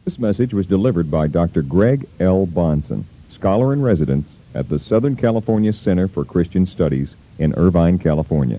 This message was delivered by Dr. Greg L. Bonson, scholar in residence at the Southern California Center for Christian Studies in Irvine, California.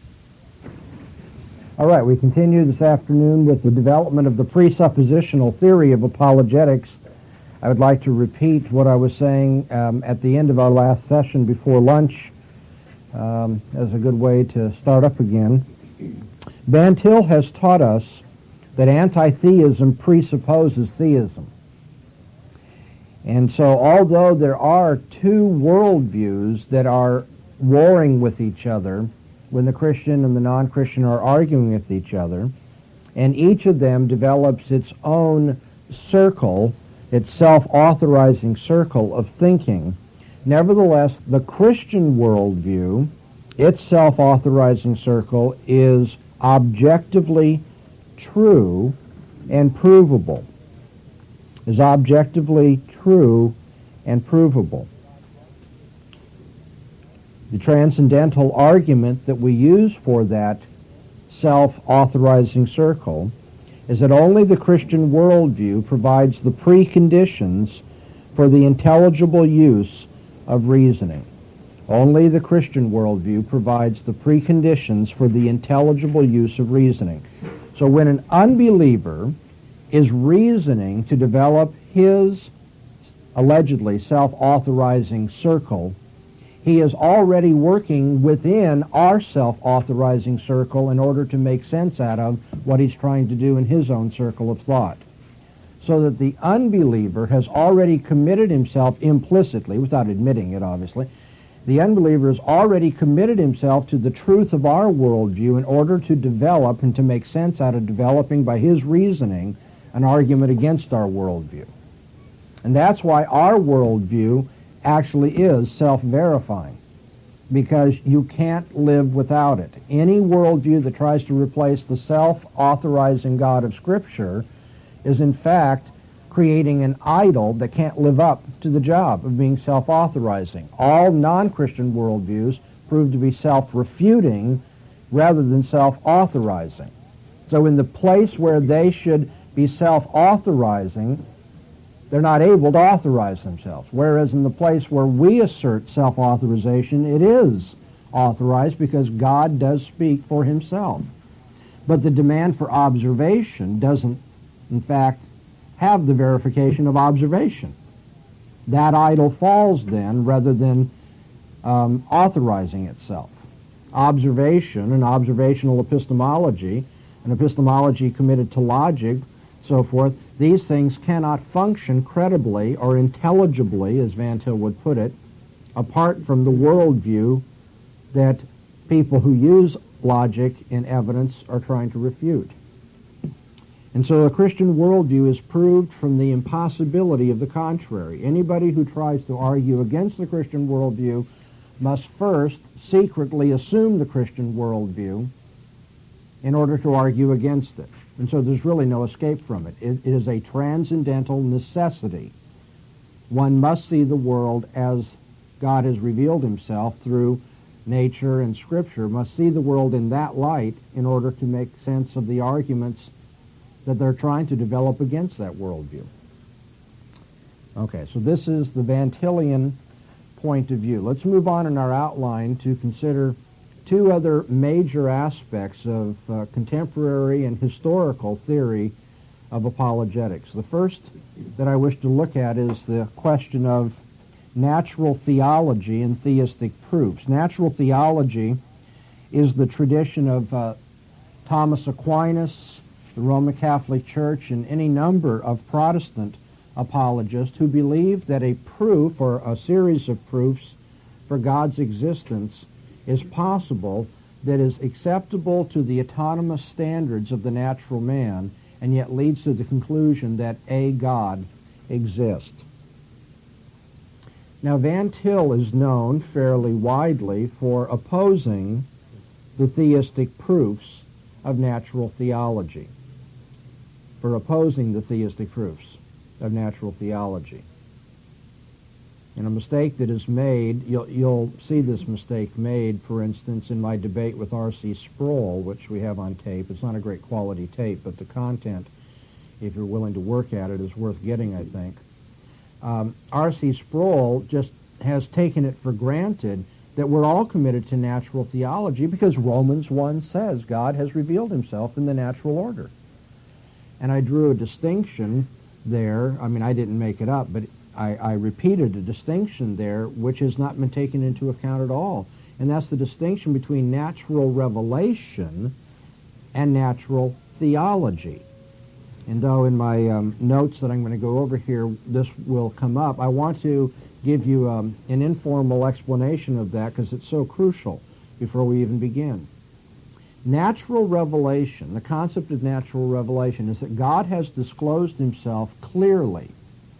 All right, we continue this afternoon with the development of the presuppositional theory of apologetics. I would like to repeat what I was saying at the end of our last session before lunch as a good way to start up again. Van Til has taught us that anti-theism presupposes theism. And so although there are two worldviews that are warring with each other, when the Christian and the non-Christian are arguing with each other, and each of them develops its own circle, its self-authorizing circle of thinking, nevertheless, the Christian worldview, its self-authorizing circle, is objectively true and provable. Is objectively true and provable. The transcendental argument that we use for that self-authorizing circle is that only the Christian worldview provides the preconditions for the intelligible use of reasoning. Only the Christian worldview provides the preconditions for the intelligible use of reasoning. So when an unbeliever is reasoning to develop his allegedly self-authorizing circle, he is already working within our self-authorizing circle in order to make sense out of what he's trying to do in his own circle of thought. So that the unbeliever has already committed himself implicitly, without admitting it obviously, the unbeliever has already committed himself to the truth of our worldview in order to develop and to make sense out of developing by his reasoning an argument against our worldview. And that's why our worldview actually is self-verifying, because you can't live without it. Any worldview that tries to replace the self-authorizing God of Scripture is in fact creating an idol that can't live up to the job of being self-authorizing. All non-Christian worldviews prove to be self-refuting rather than self-authorizing. So in the place where they should be self-authorizing, they're not able to authorize themselves. Whereas in the place where we assert self-authorization, it is authorized because God does speak for himself. But the demand for observation doesn't, in fact, have the verification of observation. That idol falls then rather than authorizing itself. Observation and observational epistemology, an epistemology committed to logic, so forth, these things cannot function credibly or intelligibly, as Van Til would put it, apart from the worldview that people who use logic and evidence are trying to refute. And so a Christian worldview is proved from the impossibility of the contrary. Anybody who tries to argue against the Christian worldview must first secretly assume the Christian worldview in order to argue against it. And so there's really no escape from it. It is a transcendental necessity. One must see the world as God has revealed himself through nature and Scripture, must see the world in that light in order to make sense of the arguments that they're trying to develop against that worldview. Okay, so this is the Van Tilian point of view. Let's move on in our outline to consider two other major aspects of contemporary and historical theory of apologetics. The first that I wish to look at is the question of natural theology and theistic proofs. Natural theology is the tradition of Thomas Aquinas, the Roman Catholic Church, and any number of Protestant apologists who believe that a proof or a series of proofs for God's existence is possible that is acceptable to the autonomous standards of the natural man and yet leads to the conclusion that a God exists. Now, Van Til is known fairly widely for opposing the theistic proofs of natural theology, for opposing the theistic proofs of natural theology. And a mistake that is made, you'll see this mistake made, for instance, in my debate with R.C. Sproul, which we have on tape. It's not a great quality tape, but the content if you're willing to work at it, is worth getting, I think. R.C. Sproul just has taken it for granted that we're all committed to natural theology because Romans 1 says God has revealed himself in the natural order. And I drew a distinction there. I mean, I didn't make it up, but I repeated a distinction there which has not been taken into account at all. And that's the distinction between natural revelation and natural theology. And though in my notes that I'm going to go over here, this will come up, I want to give you an informal explanation of that because it's so crucial before we even begin. Natural revelation, the concept of natural revelation, is that God has disclosed himself clearly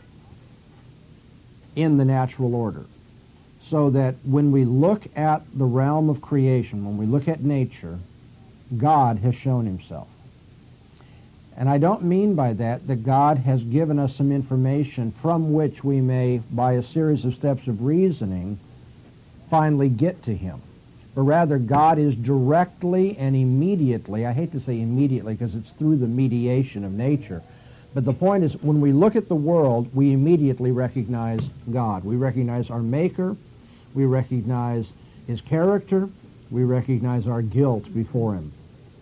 in the natural order. So that when we look at the realm of creation, when we look at nature, God has shown himself. And I don't mean by that God has given us some information from which we may, by a series of steps of reasoning, finally get to him. But rather, God is directly and immediately, I hate to say immediately because it's through the mediation of nature, but the point is when we look at the world, we immediately recognize God. We recognize our Maker, we recognize his character, we recognize our guilt before him.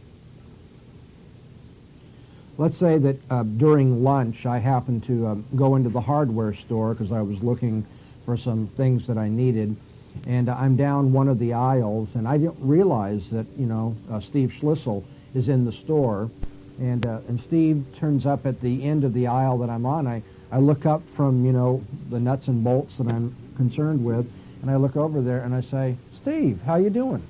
Let's say that during lunch I happened to go into the hardware store because I was looking for some things that I needed, and I'm down one of the aisles, and I didn't realize that, Steve Schlissel is in the store, and Steve turns up at the end of the aisle that I'm on. I look up from, the nuts and bolts that I'm concerned with, and I look over there and I say, Steve, how you doing?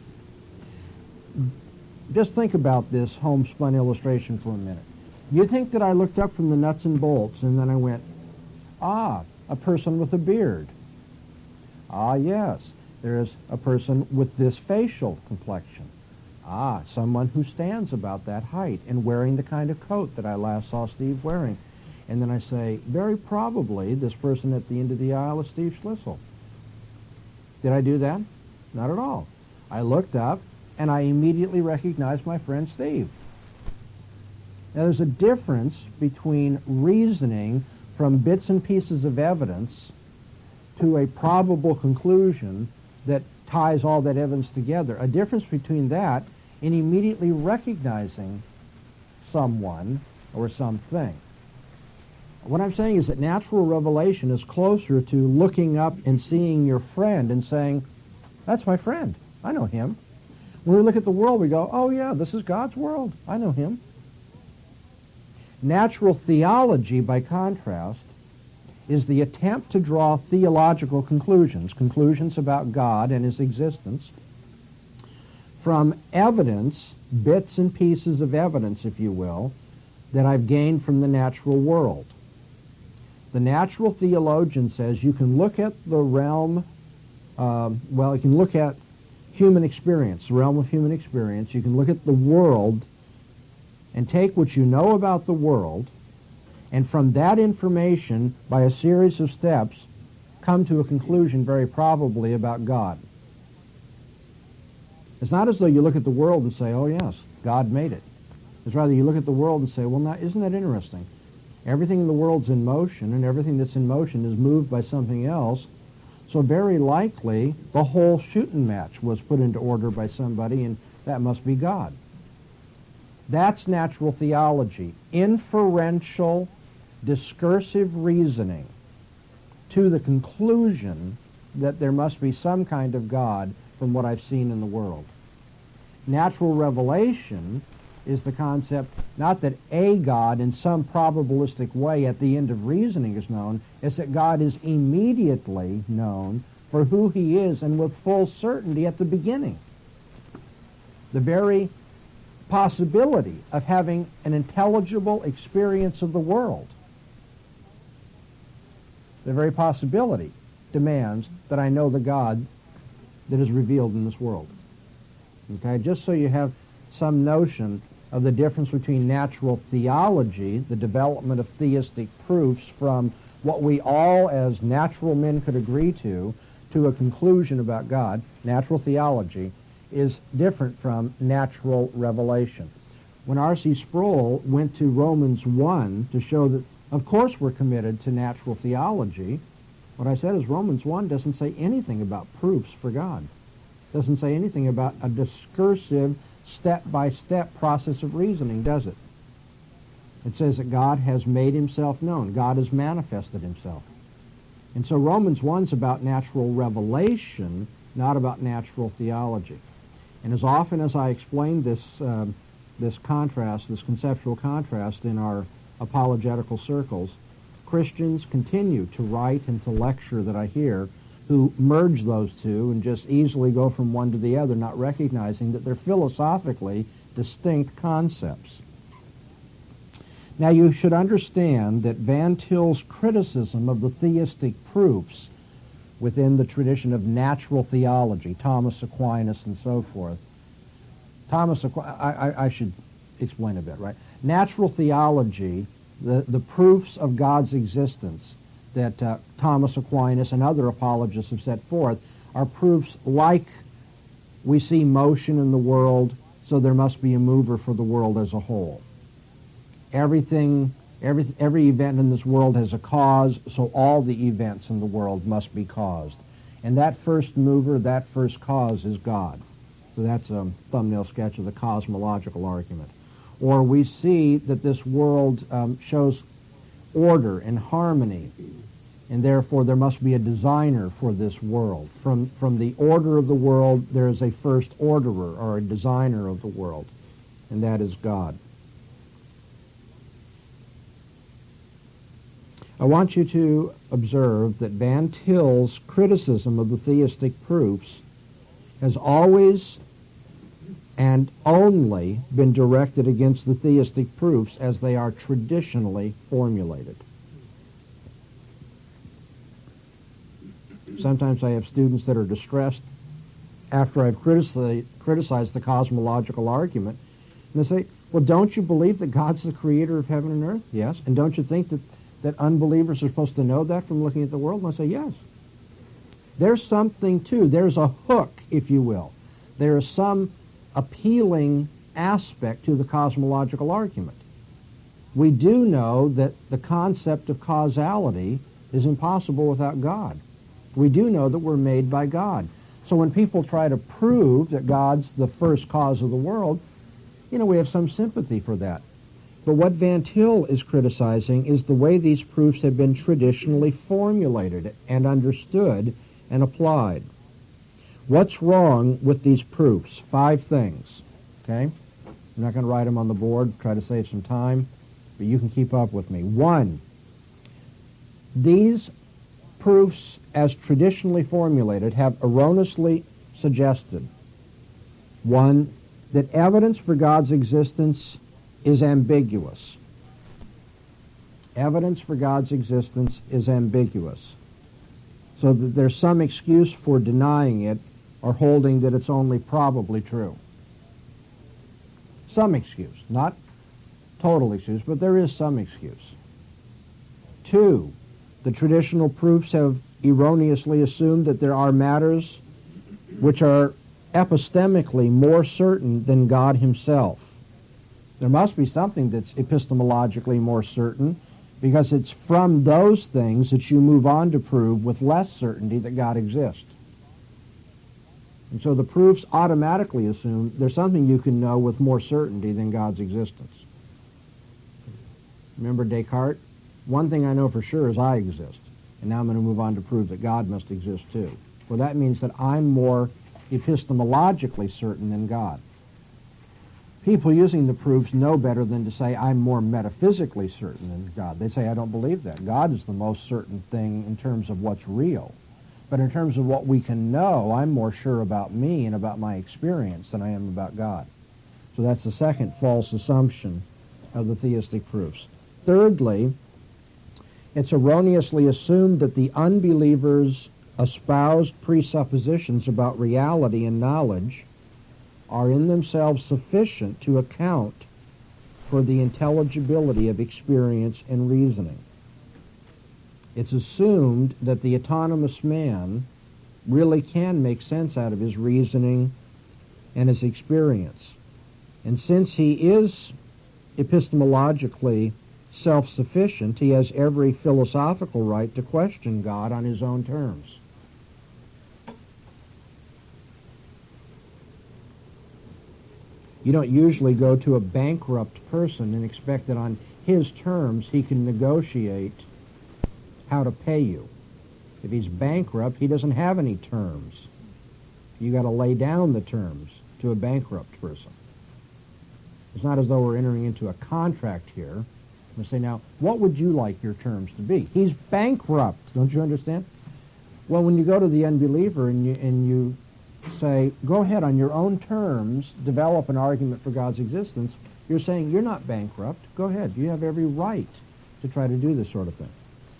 Just think about this homespun illustration for a minute. You think that I looked up from the nuts and bolts and then I went, a person with a beard. Yes, there is a person with this facial complexion. Someone who stands about that height and wearing the kind of coat that I last saw Steve wearing. And then I say, very probably this person at the end of the aisle is Steve Schlissel. Did I do that? Not at all. I looked up and I immediately recognized my friend Steve. Now, there's a difference between reasoning from bits and pieces of evidence to a probable conclusion that ties all that evidence together. A difference between that and immediately recognizing someone or something. What I'm saying is that natural revelation is closer to looking up and seeing your friend and saying, that's my friend. I know him. When we look at the world, we go, oh yeah, this is God's world. I know him. Natural theology, by contrast, is the attempt to draw theological conclusions about God and his existence, from evidence, bits and pieces of evidence, if you will, that I've gained from the natural world. The natural theologian says you can look at the realm, you can look at human experience, the realm of human experience. You can look at the world and take what you know about the world, and from that information, by a series of steps, come to a conclusion very probably about God. It's not as though you look at the world and say, oh yes, God made it. It's rather you look at the world and say, well, now, isn't that interesting? Everything in the world's in motion, and everything that's in motion is moved by something else, so very likely the whole shooting match was put into order by somebody, and that must be God. That's natural theology, inferential, discursive reasoning to the conclusion that there must be some kind of God from what I've seen in the world. Natural revelation is the concept, not that a God in some probabilistic way at the end of reasoning is known, it's that God is immediately known for who he is and with full certainty at the beginning. The very possibility of having an intelligible experience of the world, the very possibility demands that I know the God that is revealed in this world. Okay, just so you have some notion of the difference between natural theology, the development of theistic proofs from what we all as natural men could agree to a conclusion about God. Natural theology is different from natural revelation. when R.C. Sproul went to Romans 1 to show that, of course, we're committed to natural theology, what I said is Romans 1 doesn't say anything about proofs for God. It doesn't say anything about a discursive, step-by-step process of reasoning, does it? It says that God has made himself known. God has manifested himself. And so Romans 1's about natural revelation, not about natural theology. And as often as I explain this contrast, this conceptual contrast in our apologetical circles, Christians continue to write and to lecture that I hear who merge those two and just easily go from one to the other, not recognizing that they're philosophically distinct concepts. Now you should understand that Van Til's criticism of the theistic proofs within the tradition of natural theology, Thomas Aquinas and so forth, I should explain a bit, right? Natural theology, the proofs of God's existence that Thomas Aquinas and other apologists have set forth are proofs like we see motion in the world, so there must be a mover for the world as a whole. Every event in this world has a cause, so all the events in the world must be caused. And that first mover, that first cause is God. So that's a thumbnail sketch of the cosmological argument. Or we see that this world shows order and harmony, and therefore there must be a designer for this world. From the order of the world, there is a first orderer or a designer of the world, and that is God. I want you to observe that Van Til's criticism of the theistic proofs has always and only been directed against the theistic proofs as they are traditionally formulated. Sometimes I have students that are distressed after I've criticized the cosmological argument, and they say, well, don't you believe that God's the creator of heaven and earth? Yes. And don't you think that unbelievers are supposed to know that from looking at the world? And I say, yes. There's something, too. There's a hook, if you will. There is some appealing aspect to the cosmological argument. We do know that the concept of causality is impossible without God. We do know that we're made by God. So when people try to prove that God's the first cause of the world, we have some sympathy for that. But what Van Til is criticizing is the way these proofs have been traditionally formulated and understood and applied. What's wrong with these proofs? 5 things, okay? I'm not going to write them on the board, try to save some time, but you can keep up with me. 1, these proofs as traditionally formulated have erroneously suggested, 1, that evidence for God's existence is ambiguous. Evidence for God's existence is ambiguous. So that there's some excuse for denying it or holding that it's only probably true. Some excuse. Not total excuse, but there is some excuse. 2, the traditional proofs have erroneously assumed that there are matters which are epistemically more certain than God himself. There must be something that's epistemologically more certain, because it's from those things that you move on to prove with less certainty that God exists. And so the proofs automatically assume there's something you can know with more certainty than God's existence. Remember Descartes? One thing I know for sure is I exist. And now I'm going to move on to prove that God must exist too. Well, that means that I'm more epistemologically certain than God. People using the proofs know better than to say, I'm more metaphysically certain than God. They say, I don't believe that. God is the most certain thing in terms of what's real. But in terms of what we can know, I'm more sure about me and about my experience than I am about God. So that's the second false assumption of the theistic proofs. Thirdly, it's erroneously assumed that the unbelievers' espoused presuppositions about reality and knowledge are in themselves sufficient to account for the intelligibility of experience and reasoning. It's assumed that the autonomous man really can make sense out of his reasoning and his experience. And since he is epistemologically self-sufficient, he has every philosophical right to question God on his own terms. You don't usually go to a bankrupt person and expect that on his terms he can negotiate how to pay you. If he's bankrupt, he doesn't have any terms. You got to lay down the terms to a bankrupt person. It's not as though we're entering into a contract here. We say, now, what would you like your terms to be? He's bankrupt. Don't you understand? Well, when you go to the unbeliever and you say, go ahead on your own terms, develop an argument for God's existence, you're saying you're not bankrupt. Go ahead. You have every right to try to do this sort of thing.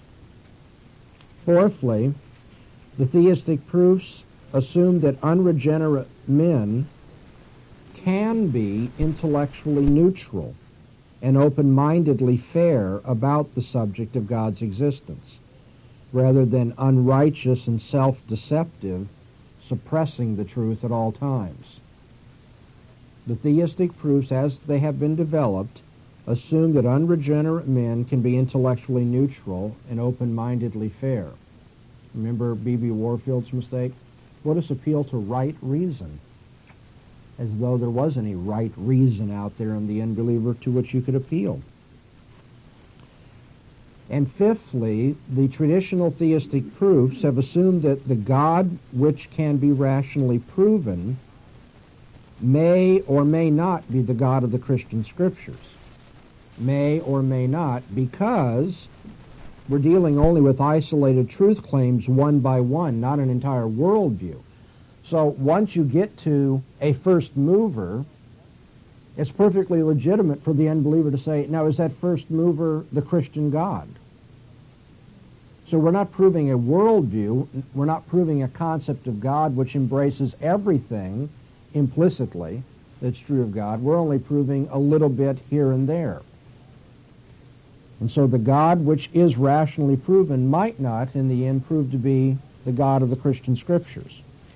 Fourthly, the theistic proofs assume that unregenerate men can be intellectually neutral and open-mindedly fair about the subject of God's existence, rather than unrighteous and self-deceptive, suppressing the truth at all times. The theistic proofs, as they have been developed, assume that unregenerate men can be intellectually neutral and open-mindedly fair. Remember B.B. Warfield's mistake? Let us appeal to right reason, as though there was any right reason out there in the unbeliever to which you could appeal. And fifthly, the traditional theistic proofs have assumed that the God which can be rationally proven may or may not be the God of the Christian Scriptures. May or may not, because we're dealing only with isolated truth claims one by one, not an entire worldview. So once you get to a first mover, it's perfectly legitimate for the unbeliever to say, now is that first mover the Christian God? So we're not proving a worldview, we're not proving a concept of God which embraces everything implicitly that's true of God. We're only proving a little bit here and there. And so the God which is rationally proven might not, in the end, prove to be the God of the Christian Scriptures.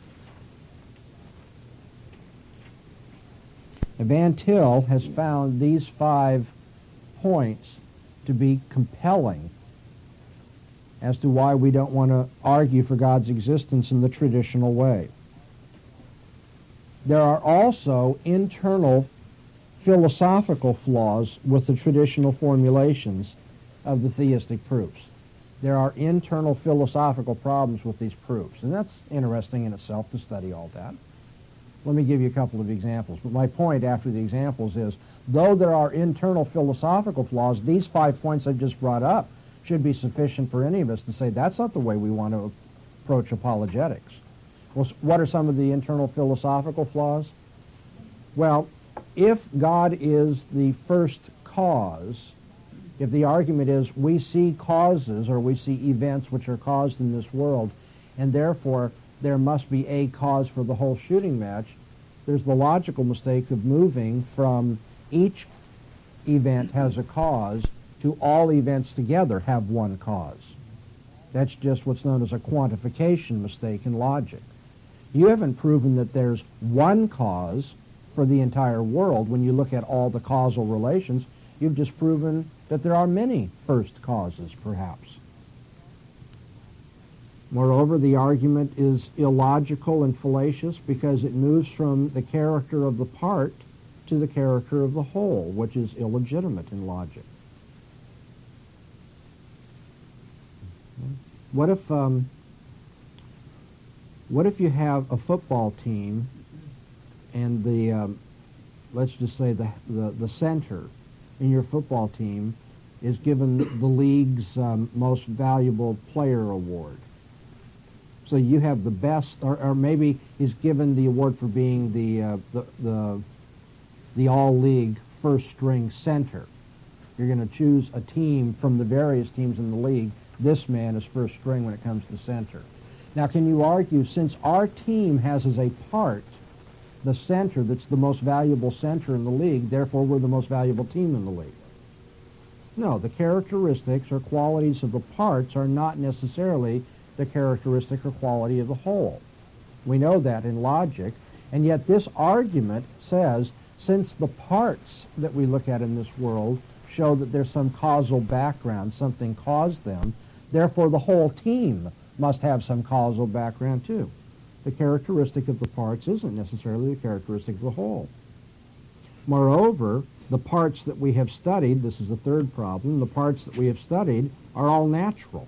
Van Til has found these 5 points to be compelling as to why we don't want to argue for God's existence in the traditional way. There are also internal philosophical flaws with the traditional formulations of the theistic proofs. There are internal philosophical problems with these proofs, and that's interesting in itself to study all that. Let me give you a couple of examples. But my point after the examples is, though there are internal philosophical flaws, these 5 points I've just brought up should be sufficient for any of us to say that's not the way we want to approach apologetics. Well, what are some of the internal philosophical flaws? Well, if God is the first cause, if the argument is we see causes or we see events which are caused in this world, and therefore there must be a cause for the whole shooting match, there's the logical mistake of moving from each event has a cause to all events together have one cause. That's just what's known as a quantification mistake in logic. You haven't proven that there's one cause for the entire world. When you look at all the causal relations, you've just proven that there are many first causes, perhaps. Moreover, the argument is illogical and fallacious because it moves from the character of the part to the character of the whole, which is illegitimate in logic. What if you have a football team and the let's just say the center in your football team is given the league's most valuable player award? So you have the best, or maybe he's given the award for being the all-league first-string center. You're going to choose a team from the various teams in the league. This man is first string when it comes to center. Now, can you argue, since our team has as a part the center that's the most valuable center in the league, therefore we're the most valuable team in the league? No, the characteristics or qualities of the parts are not necessarily the characteristic or quality of the whole. We know that in logic, and yet this argument says, since the parts that we look at in this world show that there's some causal background, something caused them, therefore the whole team must have some causal background too. The characteristic of the parts isn't necessarily the characteristic of the whole. Moreover, the parts that we have studied, this is the third problem, the parts that we have studied are all natural.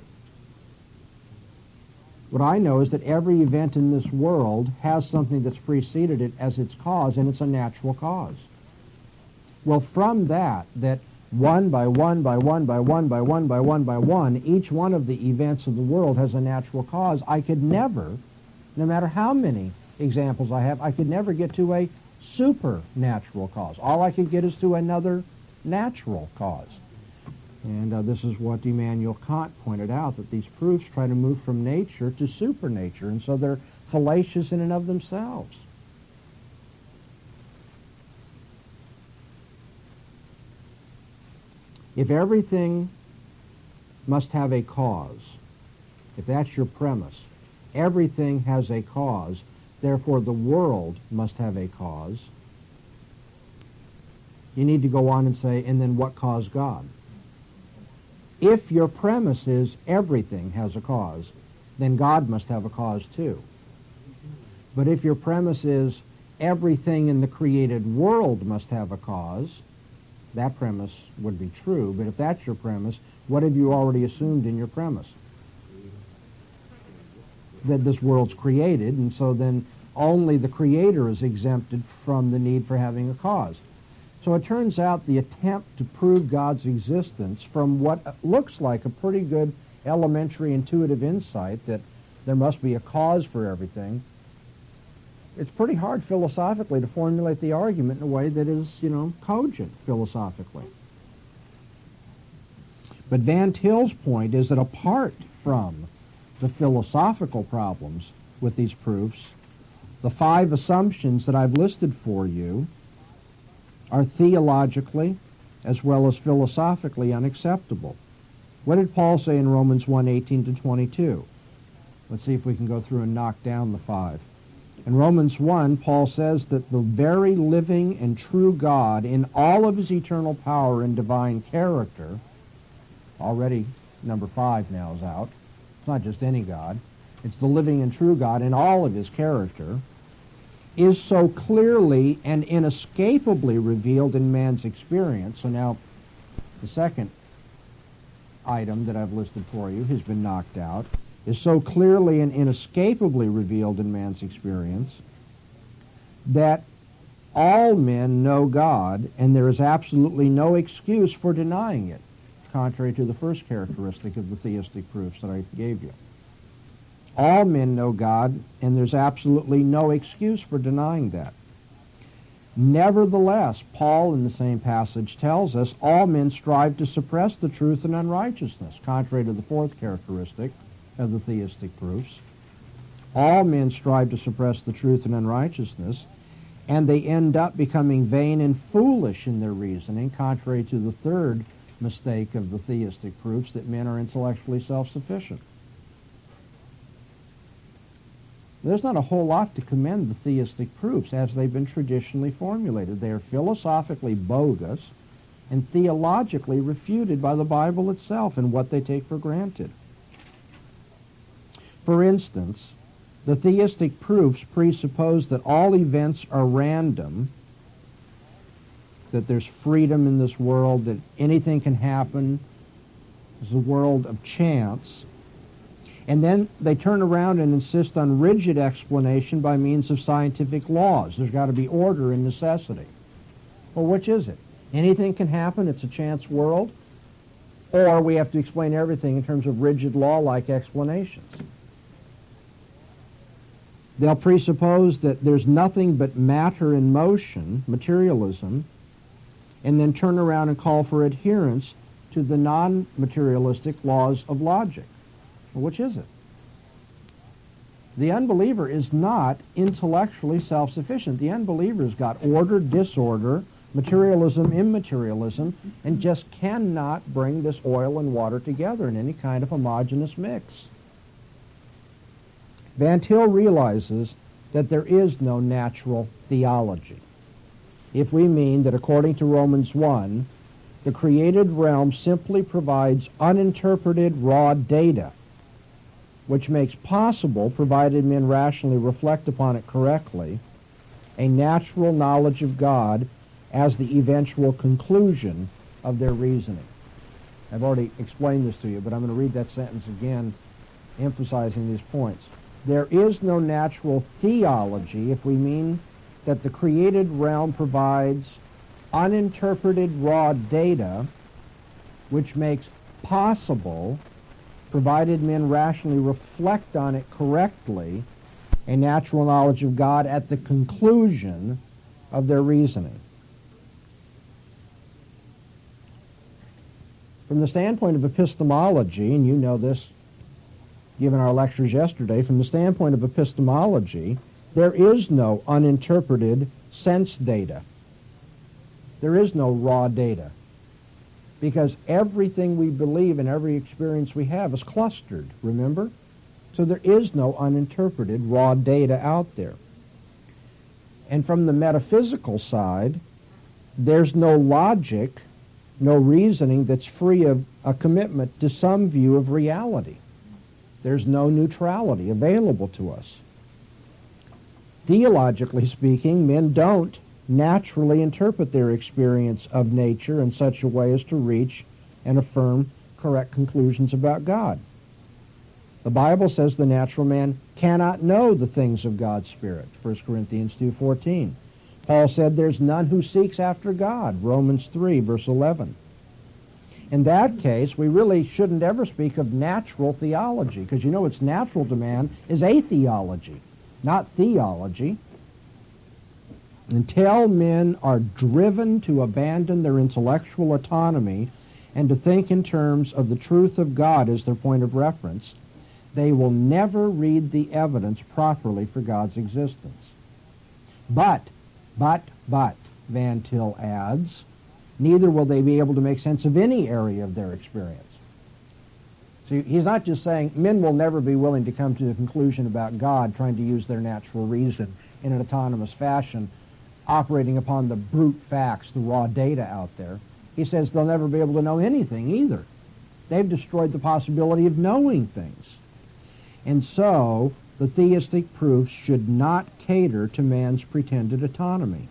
What I know is that every event in this world has something that's preceded it as its cause, and it's a natural cause. Well, from that one by one by one by one by one by one by one, each one of the events of the world has a natural cause, I could never, no matter how many examples I have, I could never get to a supernatural cause. All I could get is to another natural cause. And this is what Immanuel Kant pointed out, that these proofs try to move from nature to supernature, and so they're fallacious in and of themselves. If everything must have a cause, if that's your premise, everything has a cause, therefore the world must have a cause, you need to go on and say, and then what caused God? If your premise is everything has a cause, then God must have a cause too. But if your premise is everything in the created world must have a cause, that premise would be true. But if that's your premise, what have you already assumed in your premise? That this world's created, and so then only the Creator is exempted from the need for having a cause. So it turns out the attempt to prove God's existence from what looks like a pretty good elementary intuitive insight that there must be a cause for everything, it's pretty hard philosophically to formulate the argument in a way that is, cogent philosophically. But Van Til's point is that apart from the philosophical problems with these proofs, the 5 assumptions that I've listed for you are theologically as well as philosophically unacceptable. What did Paul say in Romans 1:18-22? Let's see if we can go through and knock down the 5. In Romans 1, Paul says that the very living and true God in all of his eternal power and divine character, already number 5 now is out, it's not just any God, it's the living and true God in all of his character, is so clearly and inescapably revealed in man's experience. So now the second item that I've listed for you has been knocked out, is so clearly and inescapably revealed in man's experience that all men know God, and there is absolutely no excuse for denying it, contrary to the first characteristic of the theistic proofs that I gave you. All men know God, and there's absolutely no excuse for denying that. Nevertheless, Paul in the same passage tells us all men strive to suppress the truth and unrighteousness, contrary to the fourth characteristic of the theistic proofs. All men strive to suppress the truth and unrighteousness, and they end up becoming vain and foolish in their reasoning, contrary to the third mistake of the theistic proofs, that men are intellectually self-sufficient. There's not a whole lot to commend the theistic proofs as they've been traditionally formulated. They are philosophically bogus and theologically refuted by the Bible itself and what they take for granted. For instance, the theistic proofs presuppose that all events are random, that there's freedom in this world, that anything can happen. It's a world of chance. And then they turn around and insist on rigid explanation by means of scientific laws. There's got to be order and necessity. Well, which is it? Anything can happen, it's a chance world, or we have to explain everything in terms of rigid law-like explanations. They'll presuppose that there's nothing but matter in motion, materialism, and then turn around and call for adherence to the non-materialistic laws of logic. Well, which is it? The unbeliever is not intellectually self-sufficient. The unbeliever's got order, disorder, materialism, immaterialism, and just cannot bring this oil and water together in any kind of homogeneous mix. Van Til realizes that there is no natural theology. if we mean that according to Romans 1, the created realm simply provides uninterpreted raw data, which makes possible, provided men rationally reflect upon it correctly, a natural knowledge of God as the eventual conclusion of their reasoning. I've already explained this to you, but I'm going to read that sentence again, emphasizing these points. There is no natural theology if we mean that the created realm provides uninterpreted raw data, which makes possible, provided men rationally reflect on it correctly, a natural knowledge of God at the conclusion of their reasoning. From the standpoint of epistemology, and you know this given our lectures yesterday, from the standpoint of epistemology, there is no uninterpreted sense data. There is no raw data, because everything we believe and every experience we have is clustered, remember? So there is no uninterpreted raw data out there. And from the metaphysical side, there's no logic, no reasoning that's free of a commitment to some view of reality. There's no neutrality available to us. Theologically speaking, men don't naturally interpret their experience of nature in such a way as to reach and affirm correct conclusions about God. The Bible says the natural man cannot know the things of God's Spirit, 1 Corinthians 2:14. Paul said there's none who seeks after God, Romans 3, verse 11. In that case, we really shouldn't ever speak of natural theology, because you know what's natural to man is atheology, not theology. Until men are driven to abandon their intellectual autonomy and to think in terms of the truth of God as their point of reference, they will never read the evidence properly for God's existence. But, Van Til adds, neither will they be able to make sense of any area of their experience. So he's not just saying men will never be willing to come to the conclusion about God trying to use their natural reason in an autonomous fashion, operating upon the brute facts, the raw data out there. He says they'll never be able to know anything either. They've destroyed the possibility of knowing things. And so the theistic proofs should not cater to man's pretended autonomy.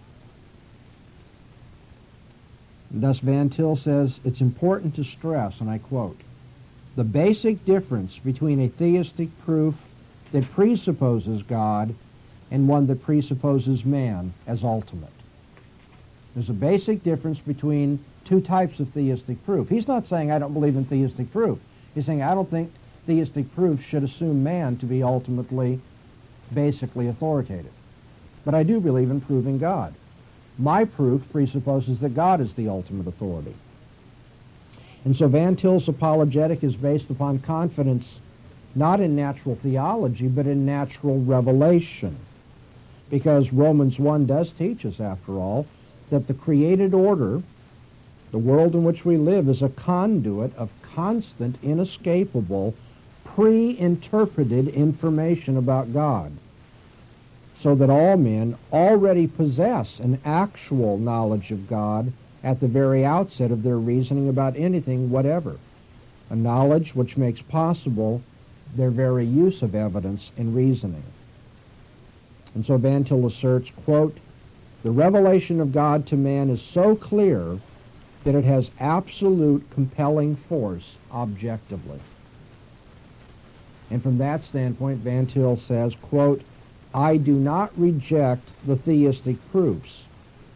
Thus Van Til says, it's important to stress, and I quote, the basic difference between a theistic proof that presupposes God and one that presupposes man as ultimate. There's a basic difference between two types of theistic proof. He's not saying I don't believe in theistic proof. He's saying I don't think theistic proof should assume man to be ultimately, basically authoritative. But I do believe in proving God. My proof presupposes that God is the ultimate authority. And so Van Til's apologetic is based upon confidence not in natural theology, but in natural revelation. Because Romans 1 does teach us, after all, that the created order, the world in which we live, is a conduit of constant, inescapable, pre-interpreted information about God, so that all men already possess an actual knowledge of God at the very outset of their reasoning about anything whatever, a knowledge which makes possible their very use of evidence in reasoning. And so Van Til asserts, quote, the revelation of God to man is so clear that it has absolute compelling force objectively. And from that standpoint, Van Til says, quote, I do not reject the theistic proofs,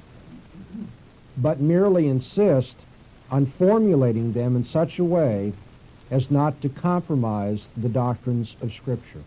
but merely insist on formulating them in such a way as not to compromise the doctrines of Scripture.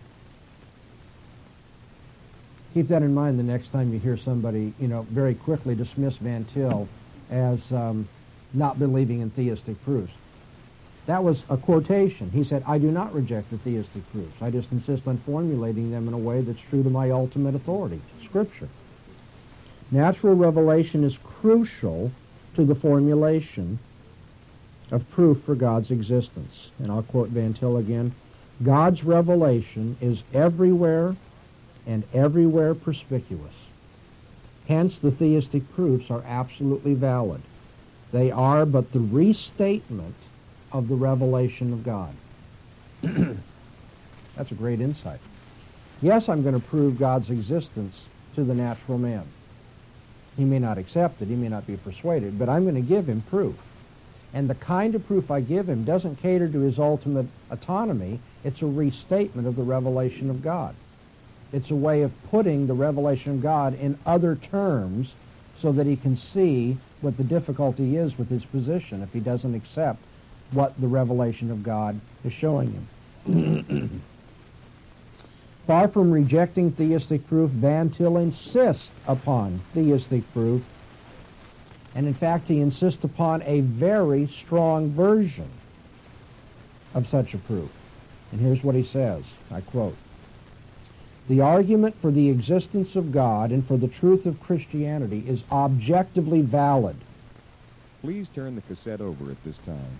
Keep that in mind the next time you hear somebody, very quickly dismiss Van Til as not believing in theistic proofs. That was a quotation. He said, I do not reject the theistic proofs. I just insist on formulating them in a way that's true to my ultimate authority, Scripture. Natural revelation is crucial to the formulation of proof for God's existence. And I'll quote Van Til again. God's revelation is everywhere and everywhere perspicuous. Hence, the theistic proofs are absolutely valid. They are but the restatement of the revelation of God. That's a great insight. Yes, I'm going to prove God's existence to the natural man. He may not accept it, he may not be persuaded, but I'm going to give him proof. And the kind of proof I give him doesn't cater to his ultimate autonomy. It's a restatement of the revelation of God. It's a way of putting the revelation of God in other terms so that he can see what the difficulty is with his position if he doesn't accept what the revelation of God is showing him. Far from rejecting theistic proof, Van Til insists upon theistic proof, and in fact he insists upon a very strong version of such a proof. And here's what he says, I quote, "The argument for the existence of God and for the truth of Christianity is objectively valid." Please turn the cassette over at this time.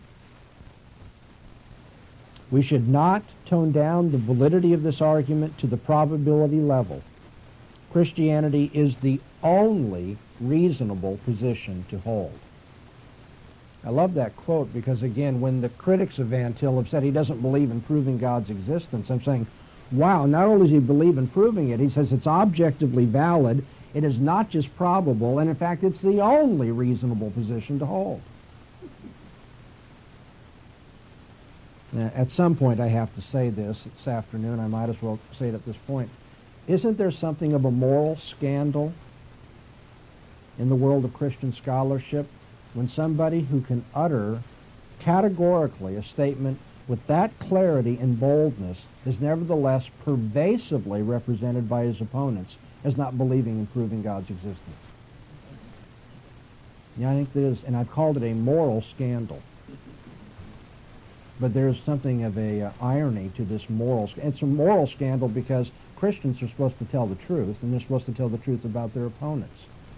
"We should not tone down the validity of this argument to the probability level. Christianity is the only reasonable position to hold." I love that quote because, again, when the critics of Van Til have said he doesn't believe in proving God's existence, I'm saying, wow, not only does he believe in proving it, he says it's objectively valid, it is not just probable, and in fact it's the only reasonable position to hold. Now, at some point I have to say this afternoon, I might as well say it at this point. Isn't there something of a moral scandal in the world of Christian scholarship when somebody who can utter categorically a statement with that clarity and boldness is nevertheless pervasively represented by his opponents as not believing in proving God's existence? Yeah, I think there is, and I've called it a moral scandal. But there's something of a irony to this moral scandal. It's a moral scandal because Christians are supposed to tell the truth, and they're supposed to tell the truth about their opponents.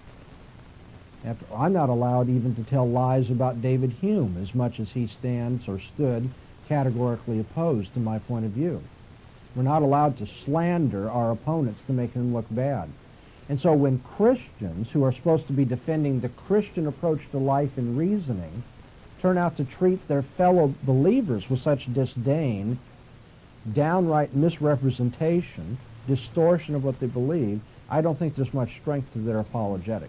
I'm not allowed even to tell lies about David Hume as much as he stands or stood categorically opposed to my point of view. We're not allowed to slander our opponents to make them look bad. And so when Christians, who are supposed to be defending the Christian approach to life and reasoning, turn out to treat their fellow believers with such disdain, downright misrepresentation, distortion of what they believe, I don't think there's much strength to their apologetic.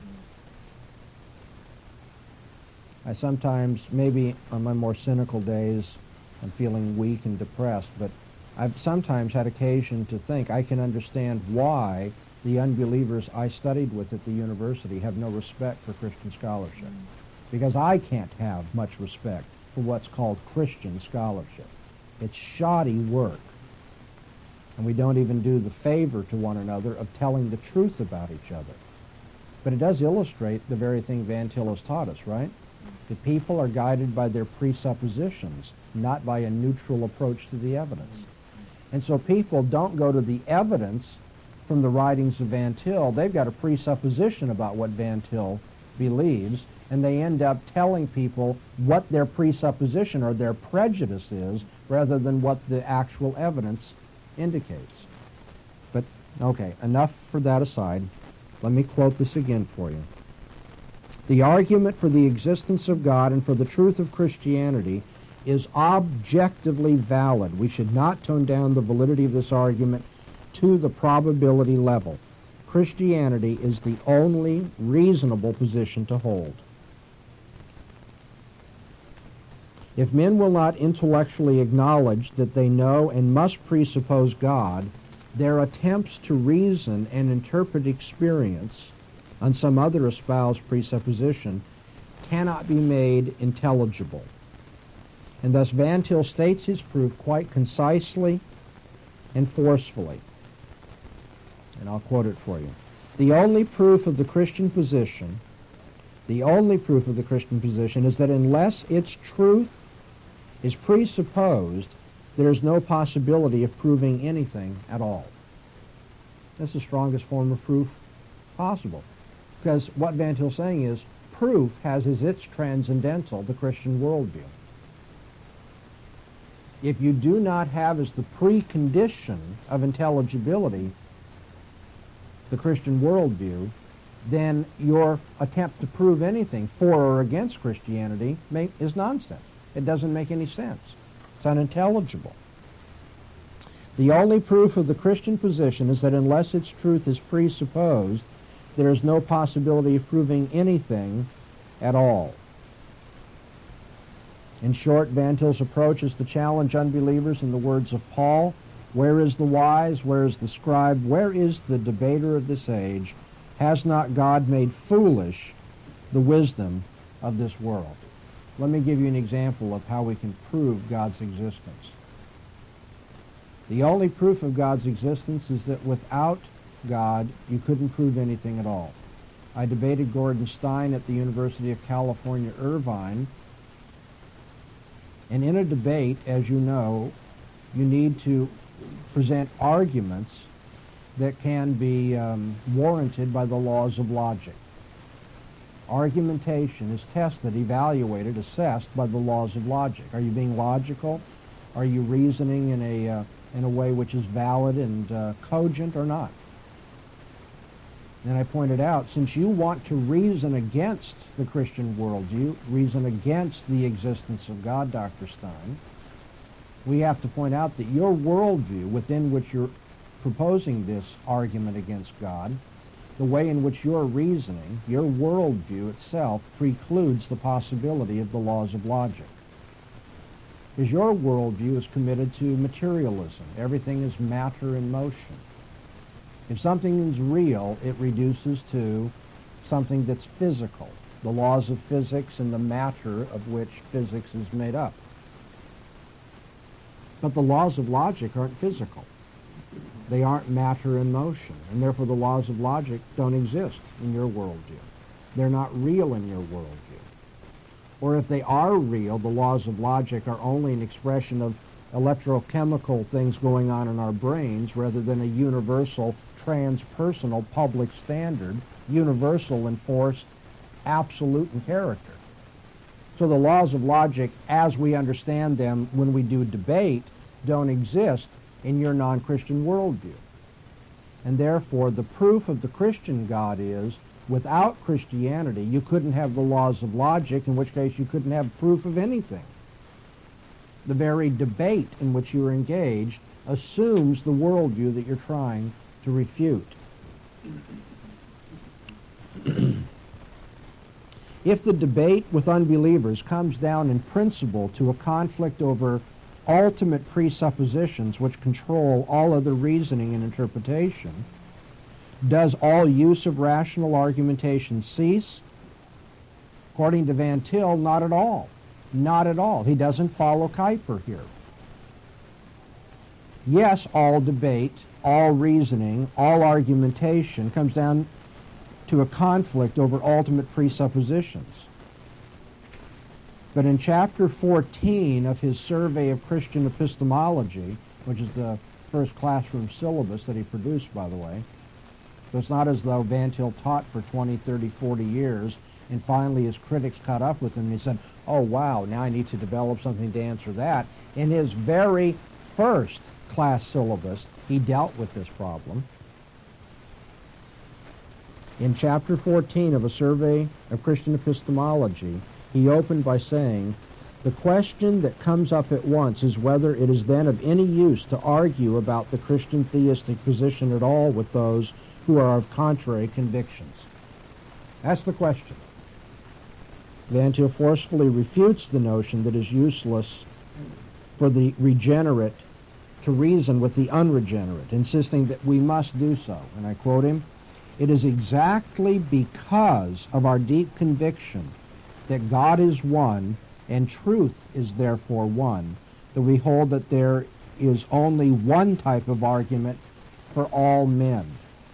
I sometimes, maybe on my more cynical days, I'm feeling weak and depressed, but I've sometimes had occasion to think I can understand why the unbelievers I studied with at the university have no respect for Christian scholarship. Because I can't have much respect for what's called Christian scholarship. It's shoddy work. And we don't even do the favor to one another of telling the truth about each other. But it does illustrate the very thing Van Til has taught us, right? The people are guided by their presuppositions, not by a neutral approach to the evidence. And so people don't go to the evidence from the writings of Van Til. They've got a presupposition about what Van Til believes, and they end up telling people what their presupposition or their prejudice is rather than what the actual evidence indicates. But, okay, enough for that aside. Let me quote this again for you. "The argument for the existence of God and for the truth of Christianity is objectively valid. We should not tone down the validity of this argument to the probability level. Christianity is the only reasonable position to hold." If men will not intellectually acknowledge that they know and must presuppose God, their attempts to reason and interpret experience on some other espoused presupposition cannot be made intelligible. And thus Van Til states his proof quite concisely and forcefully. And I'll quote it for you. "The only proof of the Christian position is that unless its truth is presupposed, there is no possibility of proving anything at all." That's the strongest form of proof possible. Because what Van Til's saying is, proof has as its transcendental the Christian worldview. If you do not have as the precondition of intelligibility the Christian worldview, then your attempt to prove anything for or against Christianity is nonsense. It doesn't make any sense. It's unintelligible. The only proof of the Christian position is that unless its truth is presupposed, there is no possibility of proving anything at all. In short, Van Til's approach is to challenge unbelievers in the words of Paul, "Where is the wise? Where is the scribe? Where is the debater of this age? Has not God made foolish the wisdom of this world?" Let me give you an example of how we can prove God's existence. The only proof of God's existence is that without God, you couldn't prove anything at all. I debated Gordon Stein at the University of California, Irvine, and in a debate, as you know, you need to present arguments that can be warranted by the laws of logic. Argumentation is tested, evaluated, assessed by the laws of logic. Are you being logical? Are you reasoning in a way which is valid and cogent or not? And I pointed out, since you want to reason against the Christian worldview, reason against the existence of God, Dr. Stein, we have to point out that your worldview within which you're proposing this argument against God, the way in which you're reasoning, your worldview itself precludes the possibility of the laws of logic. Because your worldview is committed to materialism. Everything is matter in motion. If something is real, it reduces to something that's physical, the laws of physics and the matter of which physics is made up. But the laws of logic aren't physical. They aren't matter in motion, and therefore the laws of logic don't exist in your worldview. They're not real in your worldview. Or if they are real, the laws of logic are only an expression of electrochemical things going on in our brains rather than a universal, transpersonal public standard, universal in force, absolute in character. So the laws of logic, as we understand them when we do debate, don't exist in your non-Christian worldview. And therefore, the proof of the Christian God is, without Christianity, you couldn't have the laws of logic, in which case you couldn't have proof of anything. The very debate in which you are engaged assumes the worldview that you're trying to refute. If the debate with unbelievers comes down in principle to a conflict over ultimate presuppositions which control all other reasoning and interpretation, does all use of rational argumentation cease? According to Van Til, not at all. Not at all. He doesn't follow Kuyper here. Yes, all debate, all reasoning, all argumentation comes down to a conflict over ultimate presuppositions. But in chapter 14 of his Survey of Christian Epistemology, which is the first classroom syllabus that he produced, by the way, so it's not as though Van Til taught for 20, 30, 40 years, and finally his critics caught up with him and he said, oh wow, now I need to develop something to answer that. In his very first class syllabus, he dealt with this problem. In chapter 14 of A Survey of Christian Epistemology, he opened by saying, the question that comes up at once is whether it is then of any use to argue about the Christian theistic position at all with those who are of contrary convictions. That's the question. Van Til forcefully refutes the notion that it is useless for the regenerate to reason with the unregenerate, insisting that we must do so. And I quote him, it is exactly because of our deep conviction that God is one and truth is therefore one that we hold that there is only one type of argument for all men.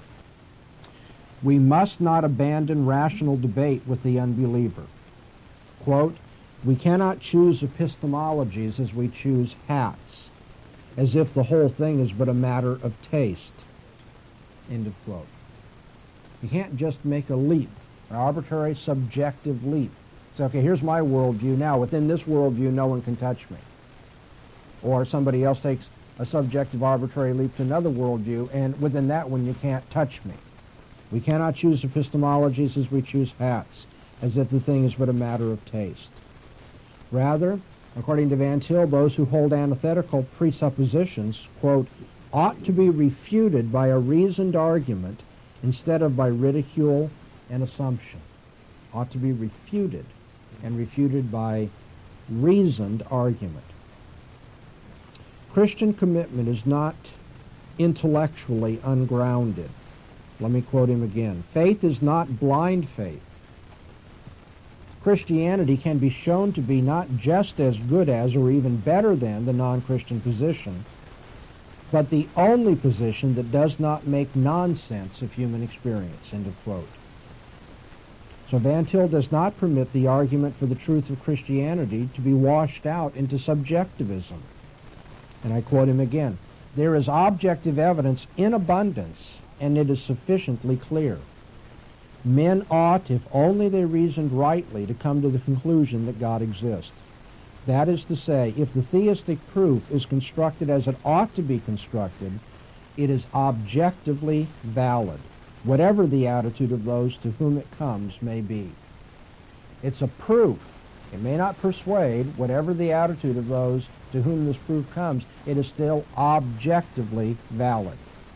We must not abandon rational debate with the unbeliever. Quote, we cannot choose epistemologies as we choose hats, as if the whole thing is but a matter of taste. End of quote. You can't just make a leap, an arbitrary subjective leap. Say, okay, here's my worldview. Now, within this worldview, no one can touch me. Or somebody else takes a subjective arbitrary leap to another worldview, and within that one, you can't touch me. We cannot choose epistemologies as we choose hats, as if the thing is but a matter of taste. Rather, according to Van Til, those who hold antithetical presuppositions, quote, ought to be refuted by a reasoned argument instead of by ridicule and assumption. Ought to be refuted, and refuted by reasoned argument. Christian commitment is not intellectually ungrounded. Let me quote him again. Faith is not blind faith. Christianity can be shown to be not just as good as or even better than the non-Christian position, but the only position that does not make nonsense of human experience, end of quote. So Van Til does not permit the argument for the truth of Christianity to be washed out into subjectivism. And I quote him again, there is objective evidence in abundance, and it is sufficiently clear. Men ought, if only they reasoned rightly, to come to the conclusion that God exists. That is to say, if the theistic proof is constructed as it ought to be constructed, it is objectively valid, whatever the attitude of those to whom it comes may be. It's a proof. It may not persuade, whatever the attitude of those to whom this proof comes, it is still objectively valid.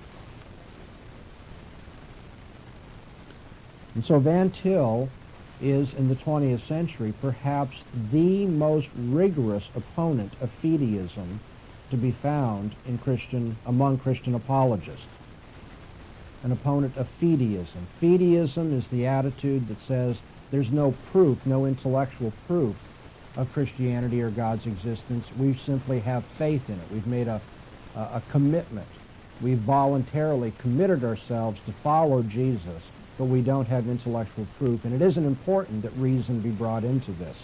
And so Van Til is, in the 20th century, perhaps the most rigorous opponent of fideism to be found among Christian apologists. An opponent of fideism. Fideism is the attitude that says there's no proof, no intellectual proof of Christianity or God's existence. We simply have faith in it. We've made a commitment. We've voluntarily committed ourselves to follow Jesus, but we don't have intellectual proof, and it isn't important that reason be brought into this.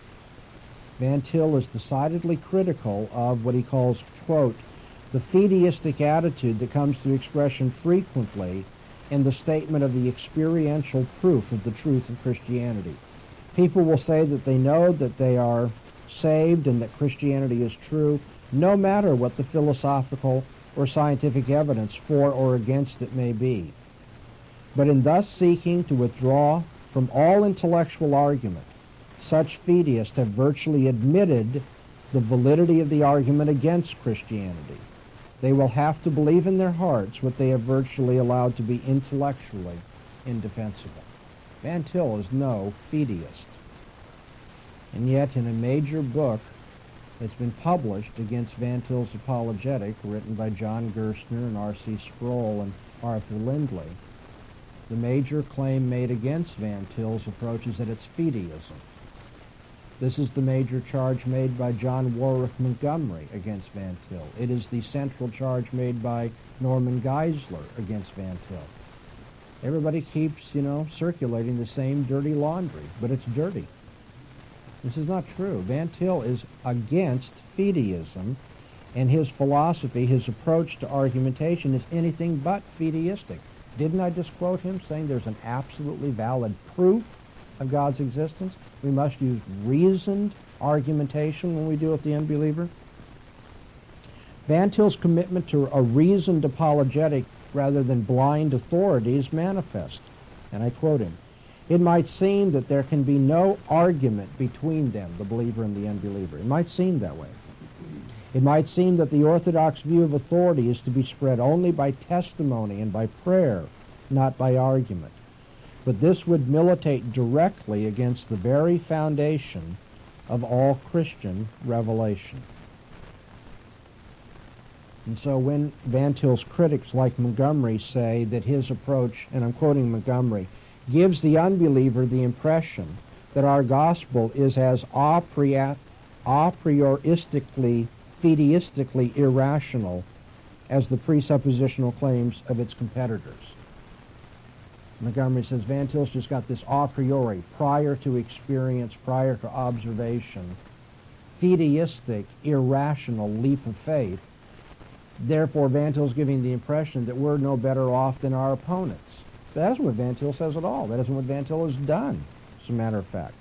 Van Til is decidedly critical of what he calls, quote, the fideistic attitude that comes to expression frequently in the statement of the experiential proof of the truth of Christianity. People will say that they know that they are saved and that Christianity is true, no matter what the philosophical or scientific evidence for or against it may be. But in thus seeking to withdraw from all intellectual argument, such fideists have virtually admitted the validity of the argument against Christianity. They will have to believe in their hearts what they have virtually allowed to be intellectually indefensible. Van Til is no fideist. And yet, in a major book that's been published against Van Til's apologetic, written by John Gerstner and R.C. Sproul and Arthur Lindley, the major claim made against Van Til's approach is that it's fideism. This is the major charge made by John Warwick Montgomery against Van Til. It is the central charge made by Norman Geisler against Van Til. Everybody keeps, circulating the same dirty laundry, but it's dirty. This is not true. Van Til is against fideism, and his philosophy, his approach to argumentation is anything but fideistic. Didn't I just quote him saying there's an absolutely valid proof of God's existence? We must use reasoned argumentation when we deal with the unbeliever. Van Til's commitment to a reasoned apologetic rather than blind authority is manifest. And I quote him, it might seem that there can be no argument between them, the believer and the unbeliever. It might seem that way. It might seem that the orthodox view of authority is to be spread only by testimony and by prayer, not by argument. But this would militate directly against the very foundation of all Christian revelation. And so when Van Til's critics like Montgomery say that his approach, and I'm quoting Montgomery, gives the unbeliever the impression that our gospel is as a prioristically, fideistically irrational as the presuppositional claims of its competitors. Montgomery says Van Til's just got this a priori, prior to experience, prior to observation, fideistic, irrational leap of faith. Therefore, Van Til's giving the impression that we're no better off than our opponents. But that isn't what Van Til says at all. That isn't what Van Til has done, as a matter of fact.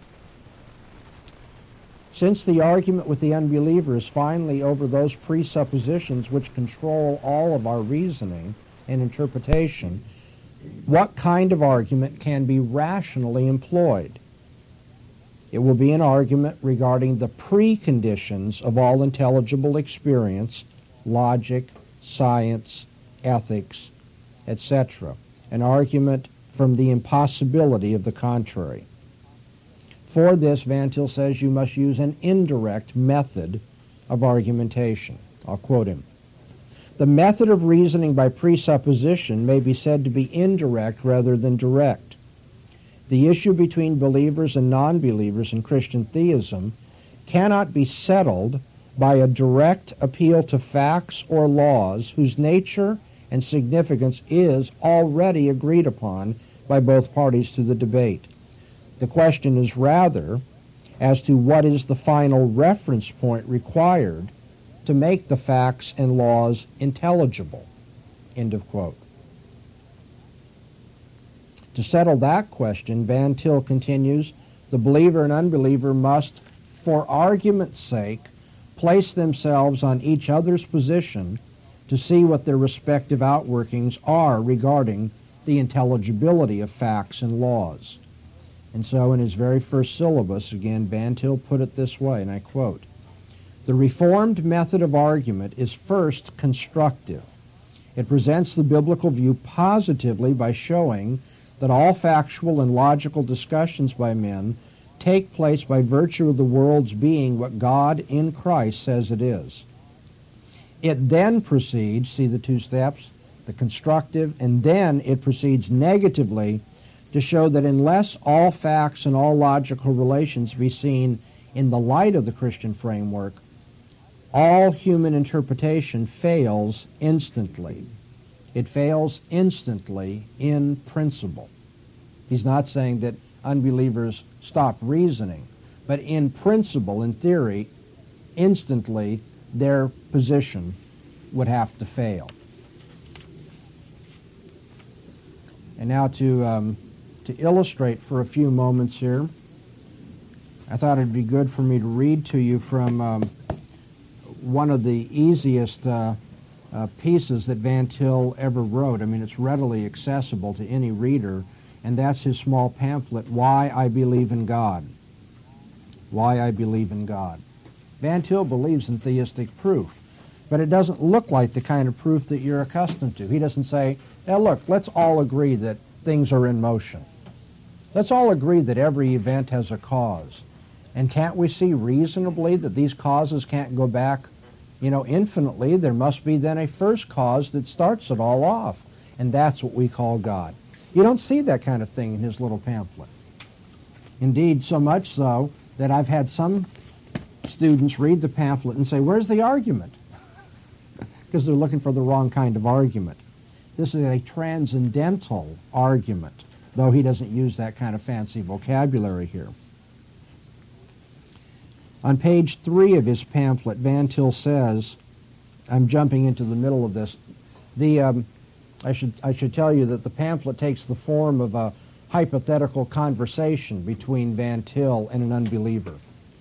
Since the argument with the unbeliever is finally over those presuppositions which control all of our reasoning and interpretation, what kind of argument can be rationally employed? It will be an argument regarding the preconditions of all intelligible experience, logic, science, ethics, etc. An argument from the impossibility of the contrary. For this, Van Til says you must use an indirect method of argumentation. I'll quote him. The method of reasoning by presupposition may be said to be indirect rather than direct. The issue between believers and non-believers in Christian theism cannot be settled by a direct appeal to facts or laws whose nature and significance is already agreed upon by both parties to the debate. The question is rather as to what is the final reference point required to make the facts and laws intelligible. End of quote. To settle that question, Van Til continues, the believer and unbeliever must, for argument's sake, place themselves on each other's position to see what their respective outworkings are regarding the intelligibility of facts and laws. And so in his very first syllabus, again, Van Til put it this way, and I quote, the Reformed method of argument is first constructive. It presents the biblical view positively by showing that all factual and logical discussions by men take place by virtue of the world's being what God in Christ says it is. It then proceeds, see the two steps, the constructive, and then it proceeds negatively to show that unless all facts and all logical relations be seen in the light of the Christian framework, all human interpretation fails instantly. It fails instantly in principle. He's not saying that unbelievers stop reasoning, but in principle, in theory, instantly their position would have to fail. And now to illustrate for a few moments here, I thought it'd be good for me to read to you from one of the easiest pieces that Van Til ever wrote. I mean, it's readily accessible to any reader, and that's his small pamphlet, Why I Believe in God. Why I Believe in God. Van Til believes in theistic proof, but it doesn't look like the kind of proof that you're accustomed to. He doesn't say, now look, let's all agree that things are in motion. Let's all agree that every event has a cause. And can't we see reasonably that these causes can't go back, infinitely? There must be then a first cause that starts it all off, and that's what we call God. You don't see that kind of thing in his little pamphlet. Indeed, so much so that I've had some students read the pamphlet and say, where's the argument? Because they're looking for the wrong kind of argument. This is a transcendental argument, though he doesn't use that kind of fancy vocabulary here. On page 3 of his pamphlet, Van Til says, I'm jumping into the middle of this, I should tell you that the pamphlet takes the form of a hypothetical conversation between Van Til and an unbeliever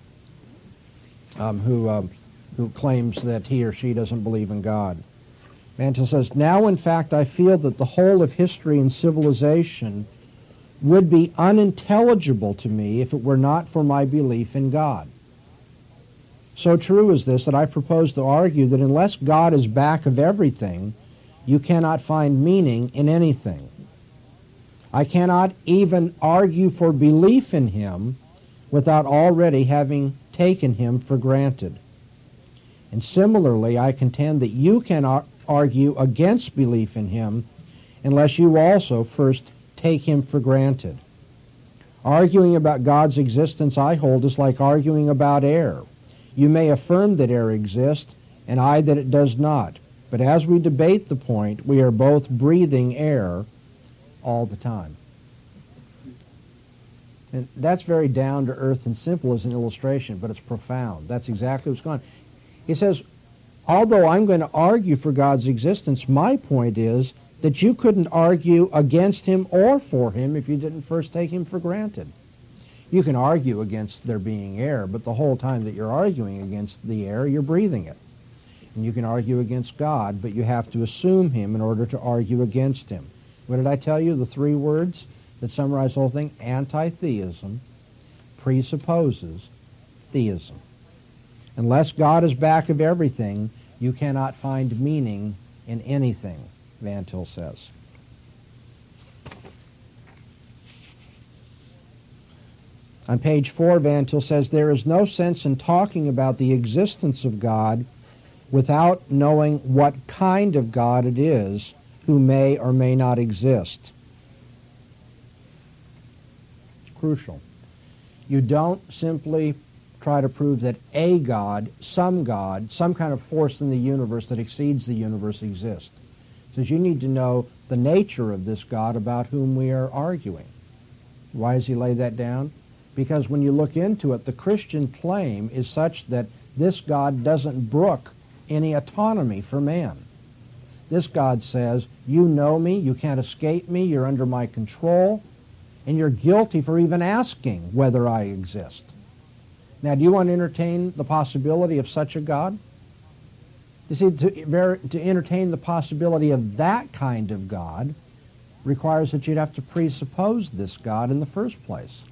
who claims that he or she doesn't believe in God. Van Til says, now in fact I feel that the whole of history and civilization would be unintelligible to me if it were not for my belief in God. So true is this that I propose to argue that unless God is back of everything, you cannot find meaning in anything. I cannot even argue for belief in him without already having taken him for granted. And similarly, I contend that you cannot argue against belief in him unless you also first take him for granted. Arguing about God's existence, I hold, is like arguing about air. You may affirm that air exists, and I that it does not. But as we debate the point, we are both breathing air all the time. And that's very down to earth and simple as an illustration, but it's profound. That's exactly what's going on. He says, although I'm going to argue for God's existence, my point is that you couldn't argue against him or for him if you didn't first take him for granted. You can argue against there being air, but the whole time that you're arguing against the air, you're breathing it. And you can argue against God, but you have to assume him in order to argue against him. What did I tell you? The three words that summarize the whole thing? Anti-theism presupposes theism. Unless God is back of everything, you cannot find meaning in anything, Van Til says. On page 4, Van Til says, there is no sense in talking about the existence of God without knowing what kind of God it is who may or may not exist. It's crucial. You don't simply try to prove that a God, some kind of force in the universe that exceeds the universe exists. It says you need to know the nature of this God about whom we are arguing. Why does he lay that down? Because when you look into it, the Christian claim is such that this God doesn't brook any autonomy for man. This God says, you know me, you can't escape me, you're under my control, and you're guilty for even asking whether I exist. Now, do you want to entertain the possibility of such a God? You see, to entertain the possibility of that kind of God requires that you'd have to presuppose this God in the first place.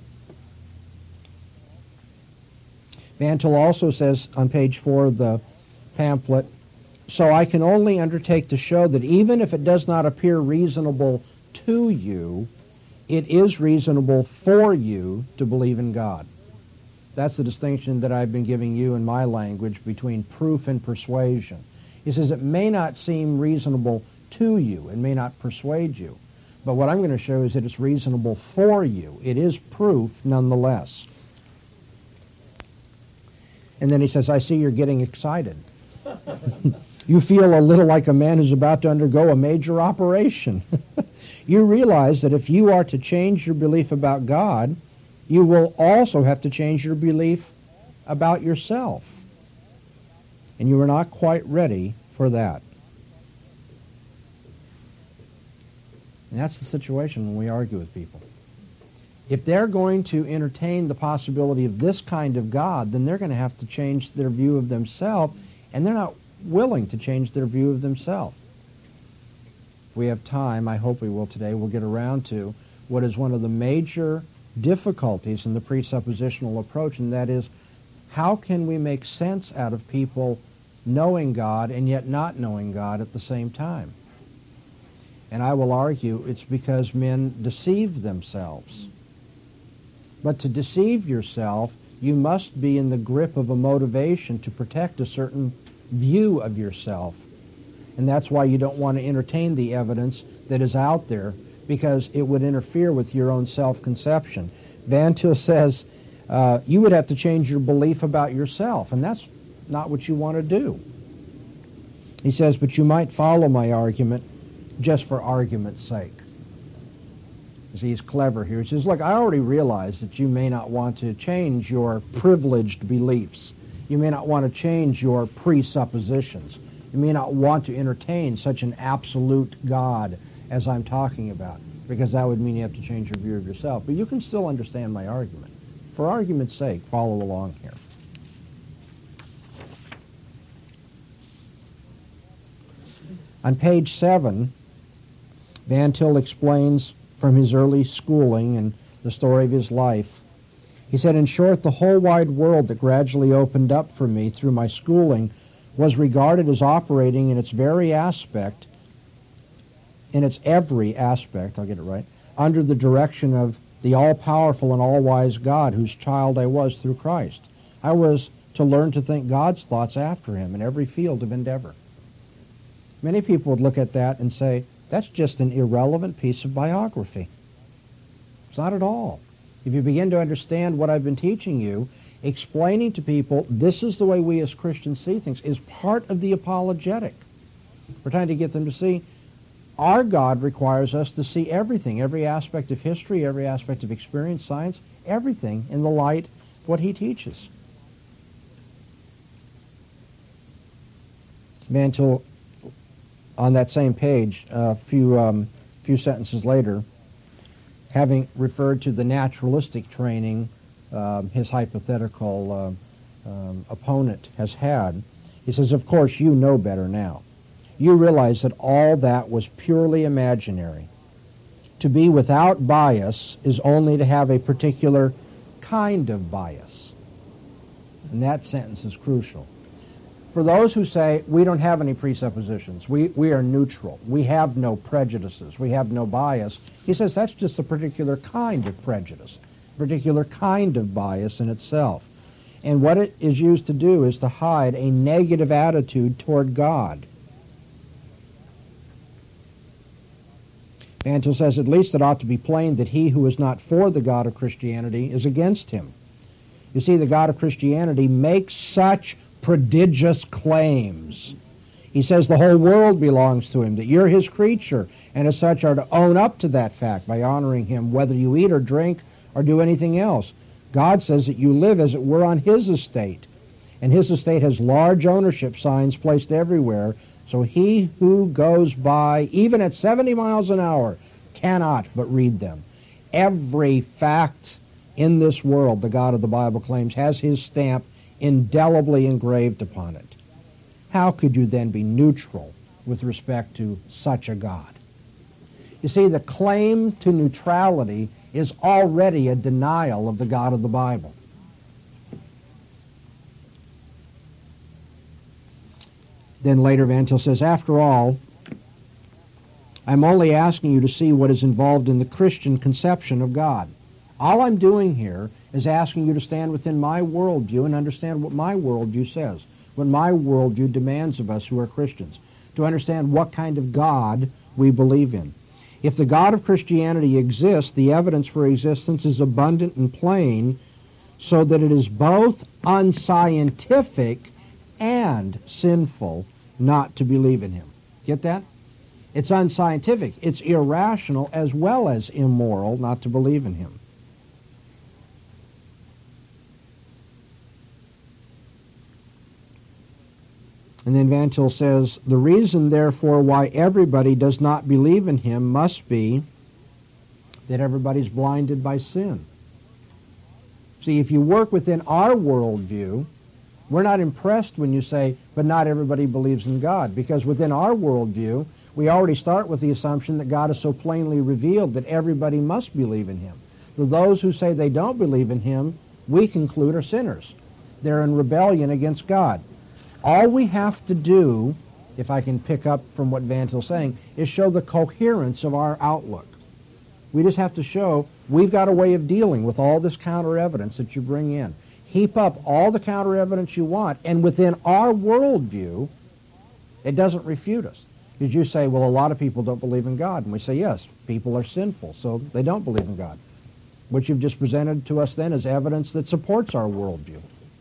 Van Til also says on page 4 of the pamphlet, so I can only undertake to show that even if it does not appear reasonable to you, it is reasonable for you to believe in God. That's the distinction that I've been giving you in my language between proof and persuasion. He says it may not seem reasonable to you, it may not persuade you, but what I'm going to show is that it's reasonable for you. It is proof nonetheless. And then he says, I see you're getting excited. You feel a little like a man who's about to undergo a major operation. You realize that if you are to change your belief about God, you will also have to change your belief about yourself. And you are not quite ready for that. And that's the situation when we argue with people. If they're going to entertain the possibility of this kind of God, then they're going to have to change their view of themselves, and they're not willing to change their view of themselves. If we have time, I hope we will today, we'll get around to what is one of the major difficulties in the presuppositional approach, and that is, how can we make sense out of people knowing God and yet not knowing God at the same time? And I will argue it's because men deceive themselves. But to deceive yourself, you must be in the grip of a motivation to protect a certain view of yourself. And that's why you don't want to entertain the evidence that is out there, because it would interfere with your own self-conception. Van Til says you would have to change your belief about yourself, and that's not what you want to do. He says, but you might follow my argument just for argument's sake. See, he's clever here. He says, look, I already realize that you may not want to change your privileged beliefs. You may not want to change your presuppositions. You may not want to entertain such an absolute God as I'm talking about, because that would mean you have to change your view of yourself. But you can still understand my argument. For argument's sake, follow along here. On page 7, Van Til explains from his early schooling and the story of his life. He said, in short, the whole wide world that gradually opened up for me through my schooling was regarded as operating in its every aspect, I'll get it right, under the direction of the all-powerful and all-wise God whose child I was through Christ. I was to learn to think God's thoughts after him in every field of endeavor. Many people would look at that and say, that's just an irrelevant piece of biography. It's not at all. If you begin to understand what I've been teaching you, explaining to people this is the way we as Christians see things is part of the apologetic. We're trying to get them to see our God requires us to see everything, every aspect of history, every aspect of experience, science, everything in the light of what he teaches. Van Til, on that same page, a few sentences later, having referred to the naturalistic training his hypothetical opponent has had, he says, of course, you know better now. You realize that all that was purely imaginary. to be without bias is only to have a particular kind of bias. And that sentence is crucial. For those who say, we don't have any presuppositions, we are neutral, we have no prejudices, we have no bias, he says that's just a particular kind of prejudice, a particular kind of bias in itself. And what it is used to do is to hide a negative attitude toward God. Van Til says, at least it ought to be plain that he who is not for the God of Christianity is against him. You see, the God of Christianity makes such prodigious claims. He says the whole world belongs to him, that you're his creature, and as such are to own up to that fact by honoring him, whether you eat or drink or do anything else. God says that you live as it were on his estate, and his estate has large ownership signs placed everywhere, so he who goes by, even at 70 miles an hour, cannot but read them. Every fact in this world, the God of the Bible claims, has his stamp indelibly engraved upon it. How could you then be neutral with respect to such a God? You see, the claim to neutrality is already a denial of the God of the Bible. Then later Van Til says, after all, I'm only asking you to see what is involved in the Christian conception of God. All I'm doing here is asking you to stand within my worldview and understand what my worldview says, what my worldview demands of us who are Christians, to understand what kind of God we believe in. If the God of Christianity exists, the evidence for existence is abundant and plain, so that it is both unscientific and sinful not to believe in him. Get that? It's unscientific. It's irrational as well as immoral not to believe in him. And then Van Til says, the reason, therefore, why everybody does not believe in him must be that everybody's blinded by sin. See, if you work within our worldview, we're not impressed when you say, but not everybody believes in God, because within our worldview, we already start with the assumption that God is so plainly revealed that everybody must believe in him. So those who say they don't believe in him, we conclude are sinners. They're in rebellion against God. All we have to do, if I can pick up from what Van Til's saying, is show the coherence of our outlook. We just have to show we've got a way of dealing with all this counter evidence that you bring in. Heap up all the counter evidence you want, and within our worldview, it doesn't refute us. Because you say, well, a lot of people don't believe in God. And we say, yes, people are sinful, so they don't believe in God. What you've just presented to us then is evidence that supports our worldview.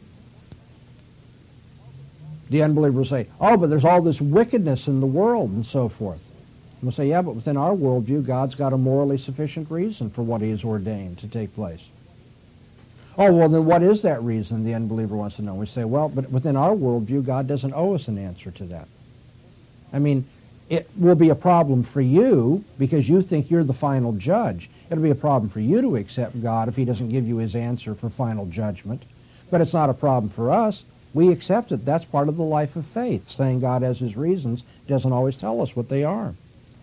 The unbeliever will say, oh, but there's all this wickedness in the world and so forth. And we'll say, yeah, but within our worldview, God's got a morally sufficient reason for what he has ordained to take place. Oh, well, then what is that reason, the unbeliever wants to know? We say, well, but within our worldview, God doesn't owe us an answer to that. I mean, it will be a problem for you because you think you're the final judge. It'll be a problem for you to accept God if he doesn't give you his answer for final judgment. But it's not a problem for us. We accept it. That's part of the life of faith. Saying God has his reasons doesn't always tell us what they are.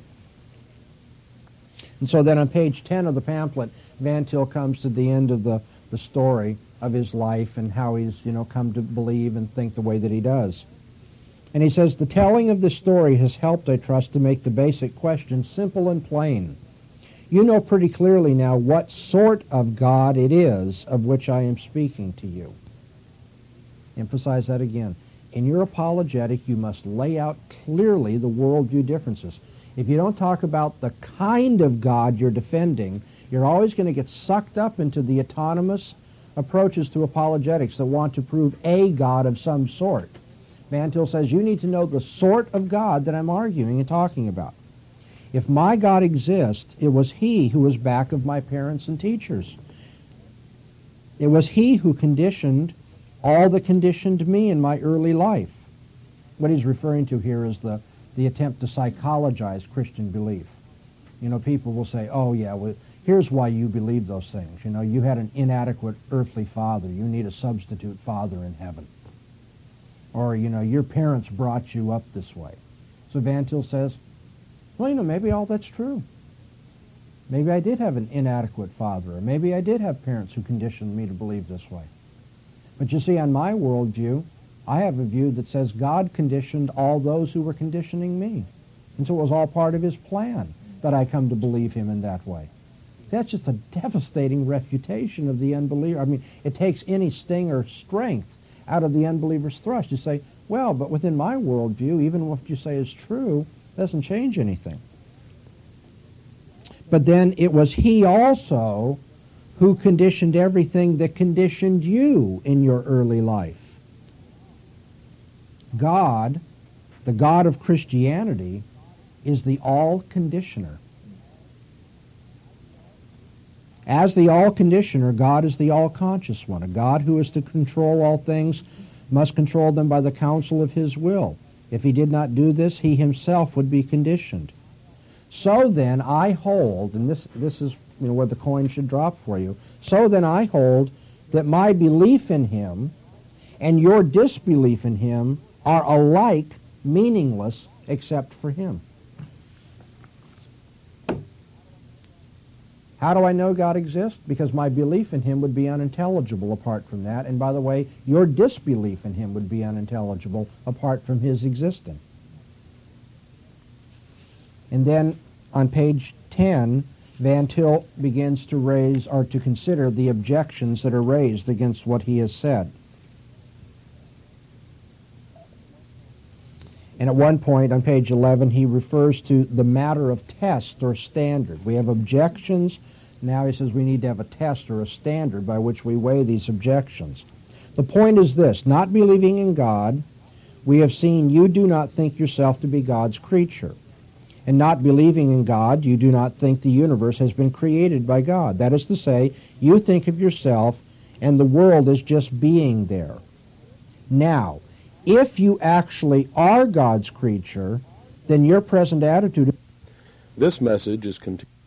And so then on page 10 of the pamphlet, Van Til comes to the end of the story of his life and how he's, come to believe and think the way that he does. And he says, the telling of this story has helped, I trust, to make the basic question simple and plain. You know pretty clearly now what sort of God it is of which I am speaking to you. Emphasize that again. In your apologetic, you must lay out clearly the worldview differences. If you don't talk about the kind of God you're defending, you're always going to get sucked up into the autonomous approaches to apologetics that want to prove a God of some sort. Van Til says you need to know the sort of God that I'm arguing and talking about. If my God exists, it was he who was back of my parents and teachers. It was he who conditioned all that conditioned me in my early life. What he's referring to here is the attempt to psychologize Christian belief. People will say, oh yeah, well, here's why you believe those things. You had an inadequate earthly father. You need a substitute father in heaven. Or, your parents brought you up this way. So Van Til says, well, maybe all that's true. Maybe I did have an inadequate father, or maybe I did have parents who conditioned me to believe this way. But you see, on my worldview, I have a view that says God conditioned all those who were conditioning me. And so it was all part of his plan that I come to believe him in that way. That's just a devastating refutation of the unbeliever. I mean, it takes any sting or strength out of the unbeliever's thrust. You say, well, but within my worldview, even what you say is true, doesn't change anything. But then it was he also who conditioned everything that conditioned you in your early life. God, the God of Christianity, is the all-conditioner. As the all-conditioner, God is the all-conscious one. A God who is to control all things must control them by the counsel of his will. If he did not do this, he himself would be conditioned. So then I hold, and this is where the coin should drop for you, so then I hold that my belief in him and your disbelief in him are alike meaningless except for him. How do I know God exists? Because my belief in him would be unintelligible apart from that. And by the way, your disbelief in him would be unintelligible apart from his existing. And then on page 10, Van Til begins to raise or to consider the objections that are raised against what he has said. And at one point on page 11, he refers to the matter of test or standard. We have objections. Now he says we need to have a test or a standard by which we weigh these objections. The point is this: not believing in God, we have seen you do not think yourself to be God's creature. And not believing in God, you do not think the universe has been created by God. That is to say, you think of yourself and the world as just being there. Now, if you actually are God's creature, then your present attitude... This message is continued.